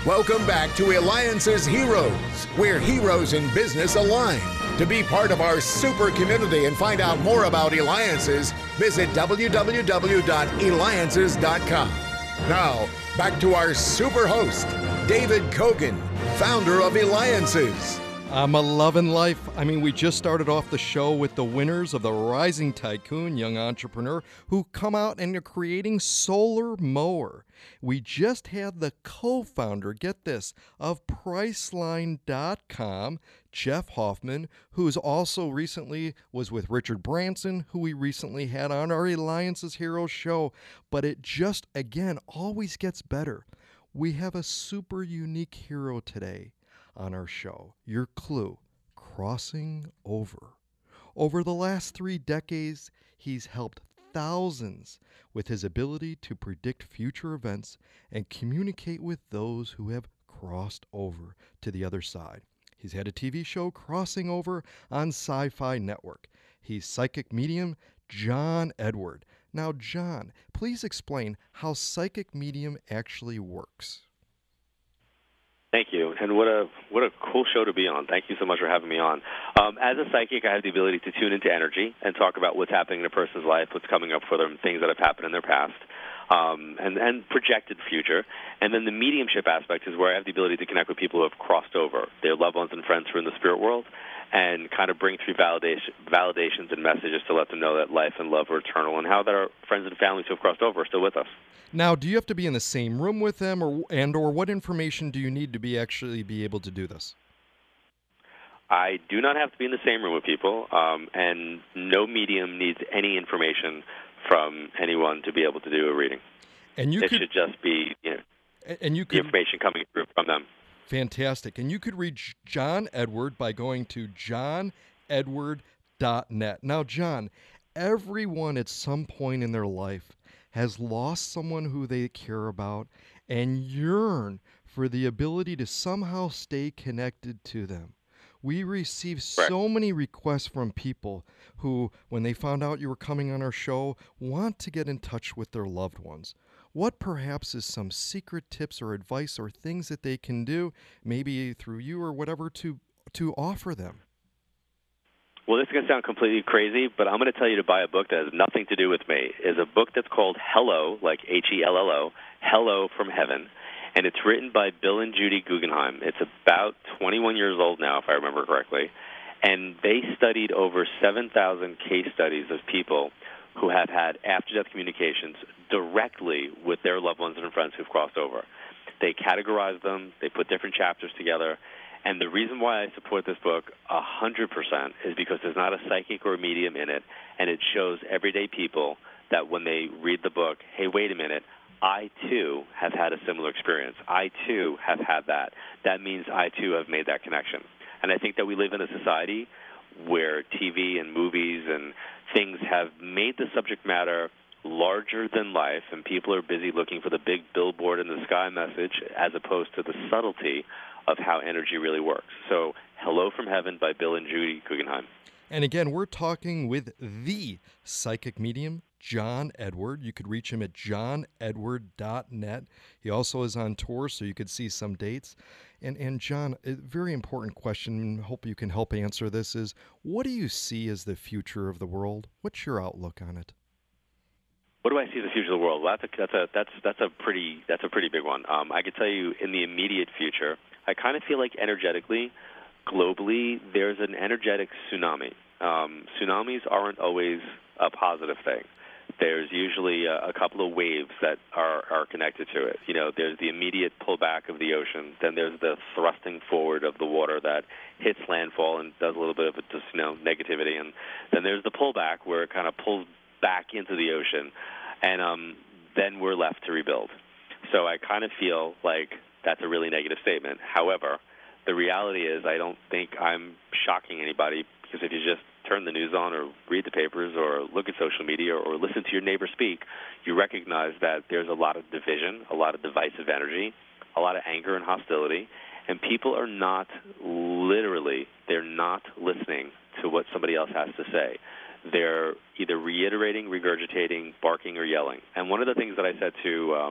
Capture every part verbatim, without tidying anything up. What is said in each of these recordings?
Welcome back to Alliance's Heroes, where heroes in business align. To be part of our super community and find out more about Alliances, visit w w w dot alliances dot com. Now, back to our super host, David Kogan, founder of Alliances. I'm a loving life. I mean, we just started off the show with the winners of the Rising Tycoon Young Entrepreneur who come out and are creating Solar Mower. We just had the co-founder, get this, of Priceline dot com, Jeff Hoffman, who's also recently was with Richard Branson, who we recently had on our Alliances Heroes show. But it just, again, always gets better. We have a super unique hero today on our show. Your clue, crossing over. Over the last three decades, he's helped thousands with his ability to predict future events and communicate with those who have crossed over to the other side. He's had a T V show, Crossing Over, on Sci-Fi Network. He's psychic medium John Edward. Now, John, please explain how psychic medium actually works. Thank you, and what a what a cool show to be on. Thank you so much for having me on. Um, as a psychic, I have the ability to tune into energy and talk about what's happening in a person's life, what's coming up for them, things that have happened in their past, um, and, and projected future. And then the mediumship aspect is where I have the ability to connect with people who have crossed over, their loved ones and friends who are in the spirit world, and kind of bring through validation, validations and messages to let them know that life and love are eternal and how that our friends and families who have crossed over are still with us. Now, do you have to be in the same room with them, or and or what information do you need to be actually be able to do this? I do not have to be in the same room with people, um, and no medium needs any information from anyone to be able to do a reading. And you it could, should just be, you know, and you could, the information coming through from them. Fantastic. And you could reach John Edward by going to john edward dot net. Now, John, everyone at some point in their life has lost someone who they care about and yearn for the ability to somehow stay connected to them. We received so many requests from people who, when they found out you were coming on our show, want to get in touch with their loved ones. What perhaps is some secret tips or advice or things that they can do, maybe through you or whatever, to to offer them? Well, this is going to sound completely crazy, but I'm going to tell you to buy a book that has nothing to do with me. It's a book that's called Hello, like H E L L O, Hello from Heaven, and it's written by Bill and Judy Guggenheim. It's about twenty-one years old now, if I remember correctly, and they studied over seven thousand case studies of people who have had after-death communications directly with their loved ones and friends who've crossed over. They categorize them, they put different chapters together, and the reason why I support this book one hundred percent is because there's not a psychic or a medium in it, and it shows everyday people that when they read the book, hey, wait a minute, I, too, have had a similar experience. I, too, have had that. That means I, too, have made that connection. And I think that we live in a society where T V and movies and things have made the subject matter larger than life, and people are busy looking for the big billboard in the sky message as opposed to the subtlety of how energy really works. So, Hello from Heaven by Bill and Judy Guggenheim. And again, we're talking with the psychic medium, John Edward. You could reach him at john edward dot net. He also is on tour, so you could see some dates. And, and John, a very important question, hope you can help answer this, is what do you see as the future of the world? What's your outlook on it? What do I see as the future of the world? Well, that's a that's a that's that's a pretty that's a pretty big one. Um, I could tell you in the immediate future, I kind of feel like energetically, globally, there's an energetic tsunami. Um, tsunamis aren't always a positive thing. There's usually a, a couple of waves that are, are connected to it. You know, there's the immediate pullback of the ocean. Then there's the thrusting forward of the water that hits landfall and does a little bit of a, just, you know, negativity. And then there's the pullback where it kind of pulls back into the ocean, and um, then we're left to rebuild. So I kind of feel like that's a really negative statement. However, the reality is I don't think I'm shocking anybody, because if you just turn the news on or read the papers or look at social media or listen to your neighbor speak, you recognize that there's a lot of division, a lot of divisive energy, a lot of anger and hostility, and people are not literally, they're not listening to what somebody else has to say. They're either reiterating, regurgitating, barking, or yelling. And one of the things that I said to um,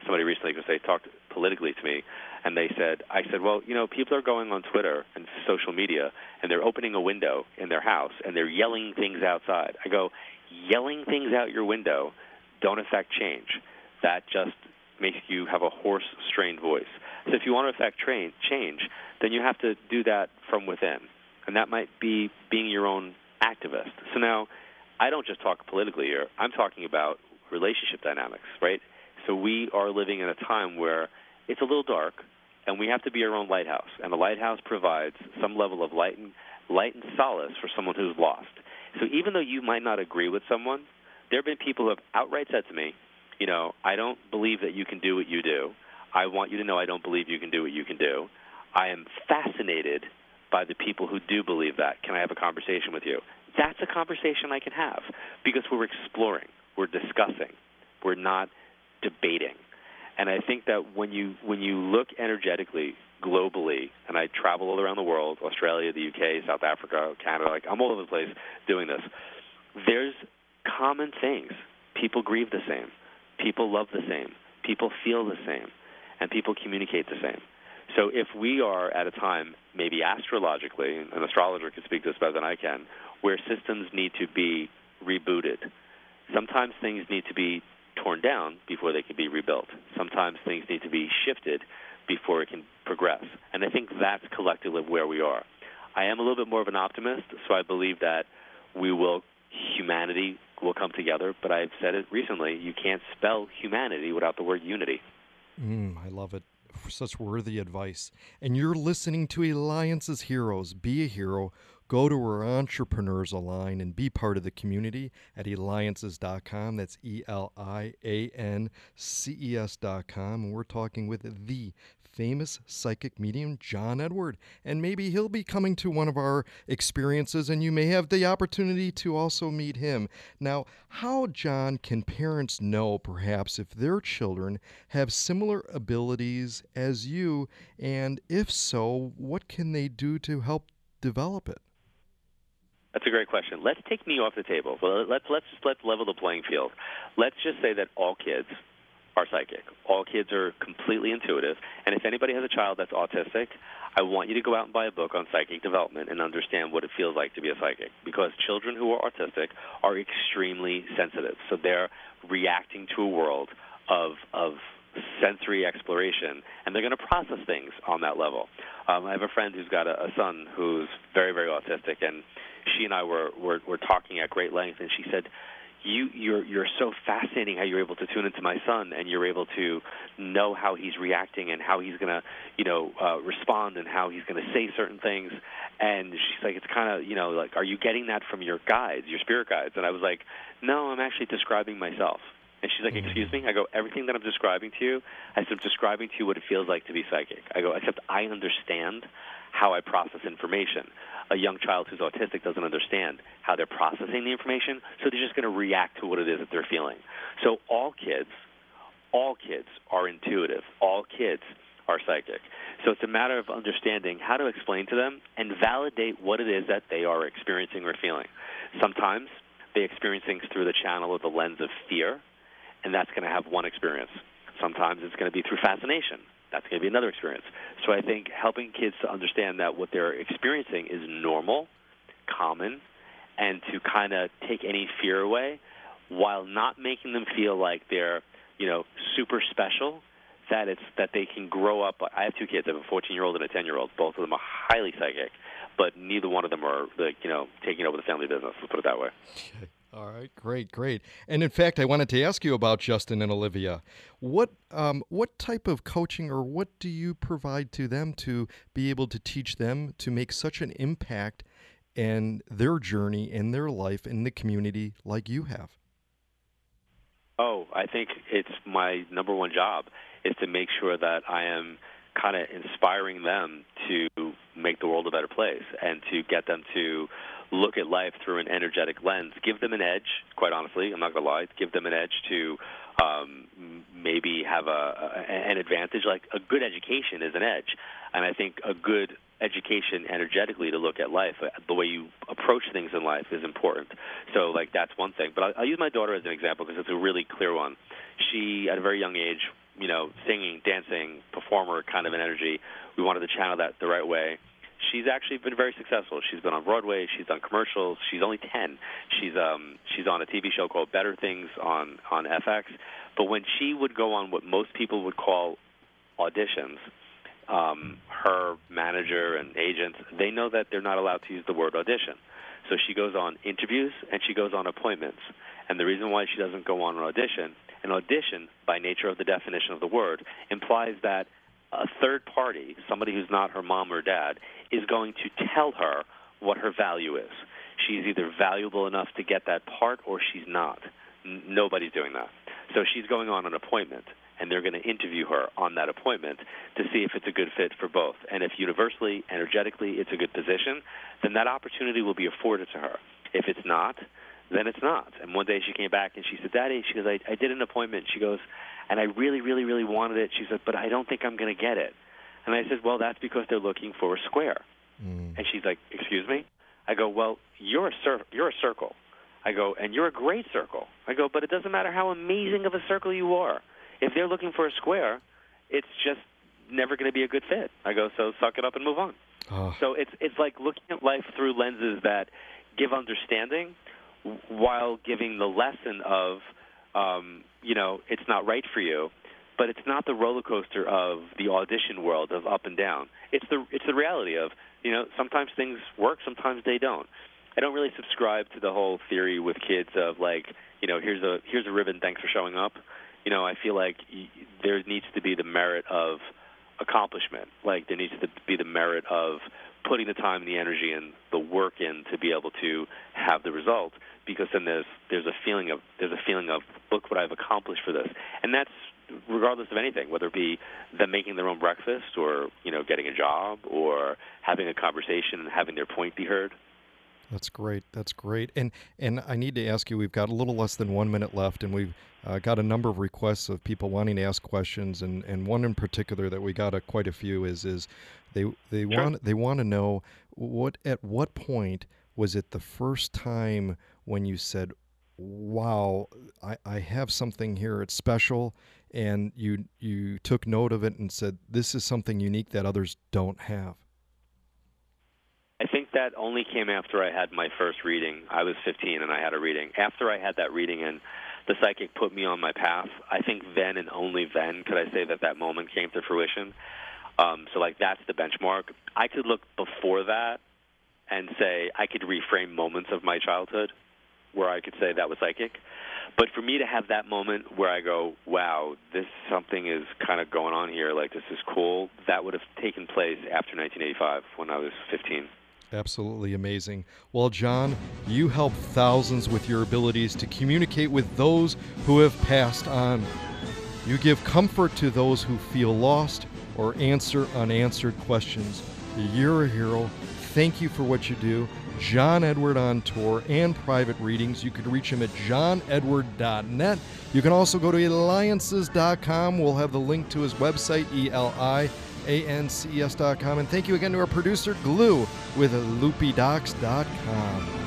somebody recently, because they talked politically to me, and they said, I said, well, you know, people are going on Twitter and social media, and they're opening a window in their house, and they're yelling things outside. I go, yelling things out your window don't affect change. That just makes you have a hoarse, strained voice. So if you want to affect train, change, then you have to do that from within. And that might be being your own activist. So now, I don't just talk politically here. I'm talking about relationship dynamics, right? So we are living in a time where it's a little dark, and we have to be our own lighthouse. And the lighthouse provides some level of light and, light and solace for someone who's lost. So even though you might not agree with someone, there have been people who have outright said to me, you know, I don't believe that you can do what you do. I want you to know I don't believe you can do what you can do. I am fascinated by the people who do believe that. Can I have a conversation with you? That's a conversation I can have because we're exploring, we're discussing, we're not debating. And I think that when you when you look energetically, globally, and I travel all around the world, Australia, the U K, South Africa, Canada, like I'm all over the place doing this, there's common things. People grieve the same. People love the same. People feel the same. And people communicate the same. So if we are at a time, maybe astrologically, an astrologer can speak to this better than I can, where systems need to be rebooted, sometimes things need to be torn down before they can be rebuilt. Sometimes things need to be shifted before it can progress. And I think that's collectively where we are. I am a little bit more of an optimist, so I believe that we will, humanity will come together, but I've said it recently, you can't spell humanity without the word unity. Mm, I love it. Such worthy advice. And you're listening to Eliance's Heroes. Be a hero. Go to our Entrepreneurs Align and be part of the community at eliances dot com. That's E L I A N C E S dot com. And we're talking with the famous psychic medium, John Edward. And maybe he'll be coming to one of our experiences, and you may have the opportunity to also meet him. Now, how, John, can parents know, perhaps, if their children have similar abilities as you? And if so, what can they do to help develop it? That's a great question. Let's take me off the table. Well, let's let's just let's level the playing field. Let's just say that all kids are psychic. All kids are completely intuitive. And if anybody has a child that's autistic, I want you to go out and buy a book on psychic development and understand what it feels like to be a psychic. Because children who are autistic are extremely sensitive. So they're reacting to a world of of sensory exploration, and they're going to process things on that level. Um, I have a friend who's got a, a son who's very, very autistic, and she and I were, were, were talking at great length, and she said, You, you're, you're so fascinating how you're able to tune into my son, and you're able to know how he's reacting and how he's going to, you know, uh, respond and how he's going to say certain things. And she's like, it's kind of, you know, like, are you getting that from your guides, your spirit guides? And I was like, no, I'm actually describing myself. And she's like, excuse me? I go, everything that I'm describing to you, I said, I'm describing to you what it feels like to be psychic. I go, except I understand how I process information. A young child who's autistic doesn't understand how they're processing the information, so they're just going to react to what it is that they're feeling. So all kids, all kids are intuitive. All kids are psychic. So it's a matter of understanding how to explain to them and validate what it is that they are experiencing or feeling. Sometimes they experience things through the channel or the lens of fear, and that's going to have one experience. Sometimes it's going to be through fascination. That's going to be another experience. So I think helping kids to understand that what they're experiencing is normal, common, and to kind of take any fear away while not making them feel like they're, you know, super special, that it's that they can grow up. I have two kids. I have a fourteen-year-old and a ten-year-old. Both of them are highly psychic, but neither one of them are, like, you know, taking over the family business. Let's put it that way. All right, great, great. And in fact, I wanted to ask you about Justin and Olivia. What um, what type of coaching or what do you provide to them to be able to teach them to make such an impact in their journey, in their life, in the community like you have? Oh, I think it's my number one job is to make sure that I am kind of inspiring them to make the world a better place and to get them to look at life through an energetic lens, give them an edge, quite honestly, I'm not going to lie, give them an edge to um, maybe have a, a, an advantage. Like a good education is an edge, and I think a good education energetically to look at life, the way you approach things in life is important. So, like, that's one thing. But I'll, I'll use my daughter as an example because it's a really clear one. She, at a very young age, you know, singing, dancing, performer kind of an energy. We wanted to channel that the right way. She's actually been very successful. She's been on Broadway. She's done commercials. She's only ten. She's um she's on a T V show called Better Things on on F X. But when she would go on what most people would call auditions, um, her manager and agents, they know that they're not allowed to use the word audition. So she goes on interviews and she goes on appointments. And the reason why she doesn't go on an audition, an audition, by nature of the definition of the word, implies that a third party, somebody who's not her mom or dad, is going to tell her what her value is. She's either valuable enough to get that part or she's not. N- nobody's doing that. So she's going on an appointment, and they're going to interview her on that appointment to see if it's a good fit for both. And if universally, energetically, it's a good position, then that opportunity will be afforded to her. If it's not, then it's not. And one day she came back and she said, Daddy, she goes, I, I did an appointment. She goes, and I really, really, really wanted it. She said, but I don't think I'm going to get it. And I said, well, that's because they're looking for a square. Mm. And she's like, excuse me? I go, well, you're a cir- you're a circle. I go, and you're a great circle. I go, but it doesn't matter how amazing of a circle you are. If they're looking for a square, it's just never going to be a good fit. I go, so suck it up and move on. Oh. So it's it's like looking at life through lenses that give understanding while giving the lesson of, um, you know, it's not right for you, but it's not the roller coaster of the audition world of up and down. It's the it's the reality of, you know, sometimes things work, sometimes they don't. I don't really subscribe to the whole theory with kids of like, you know, here's a here's a ribbon, thanks for showing up. You know, I feel like y- there needs to be the merit of accomplishment. Like there needs to be the merit of putting the time and the energy and the work in to be able to have the result. Because then there's there's a feeling of there's a feeling of look what I've accomplished for this, and that's regardless of anything, whether it be them making their own breakfast or you know getting a job or having a conversation and having their point be heard. That's great. That's great. And and I need to ask you, we've got a little less than one minute left, and we've uh, got a number of requests of people wanting to ask questions, and, and one in particular that we got a, quite a few is is they they sure. want they want to know what at what point was it the first time when you said, wow, I, I have something here, it's special, and you you took note of it and said, this is something unique that others don't have? I think that only came after I had my first reading. I was fifteen and I had a reading. After I had that reading and the psychic put me on my path, I think then and only then could I say that that moment came to fruition. Um, so, like, that's the benchmark. I could look before that and say I could reframe moments of my childhood where I could say that was psychic. But for me to have that moment where I go, wow, this something is kind of going on here, like this is cool, that would have taken place after nineteen eighty-five when I was fifteen. Absolutely amazing. Well, John, you help thousands with your abilities to communicate with those who have passed on. You give comfort to those who feel lost or answer unanswered questions. You're a hero. Thank you for what you do. John Edward on tour and private readings. You can reach him at john edward dot net. You can also go to eliances dot com. We'll have the link to his website, E L I A N C E S dot com. And thank you again to our producer, Glue, with loopy docs dot com.